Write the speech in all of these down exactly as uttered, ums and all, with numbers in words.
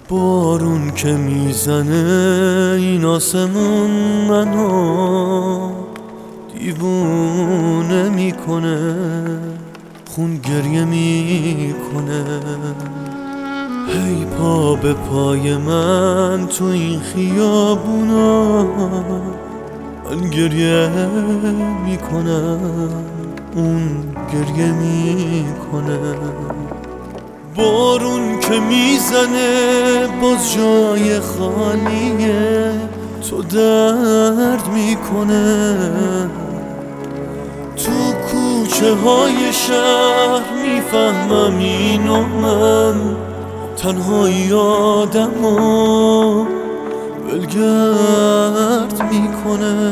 بارون که میزنه این آسمون منو دیوونه میکنه، خون گریه میکنه. هی پا به پای من تو این خیابونا، من گریه میکنم، اون گریه میکنه. بارون که میزنه باز جای خالیه، تو درد میکنه. تو کوچه های شهر میفهمم اینو، من تنهایی آدمو ولگرد میکنه.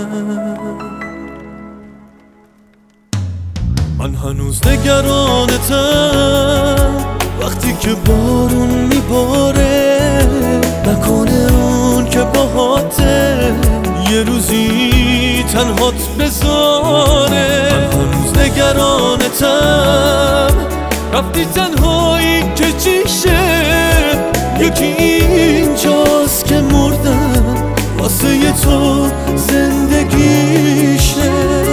من هنوز نگرانتم وقتی که بارون میباره، نکنه اون که باهاته یه روزی تنهات بذاره. من هنوز نگرانتم رفتی تنهایی که چیشه، یکی اینجاست که مردم واسه ی تو زندگیشه.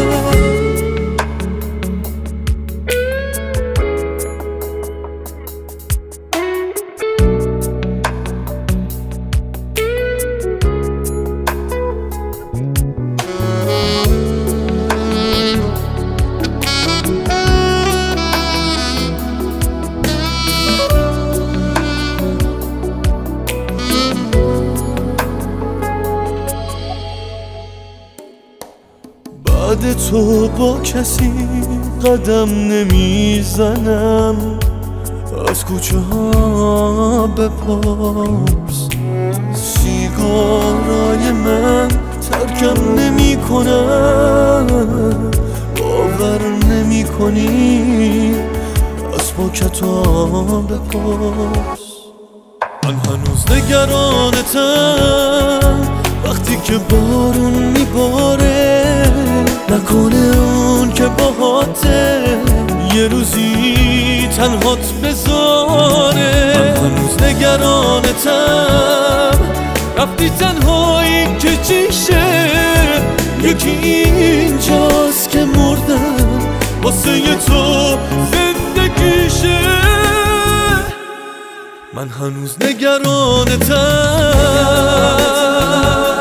بعد تو با کسی قدم نمیزنم، از کوچه ها بپرس. سیگارای من ترکم نمی کنم، باور نمی کنی از پاکتا بپرس. من هنوز نگرانتم وقتی که بارون میباره، نکنه اون که باهاته یه روزی تنهات بذاره. من هنوز نگرانتم رفتی تنهایی که چیشه، یکی اینجاست که مردم واسه ی تو زندگیشه. من هنوز نگرانتم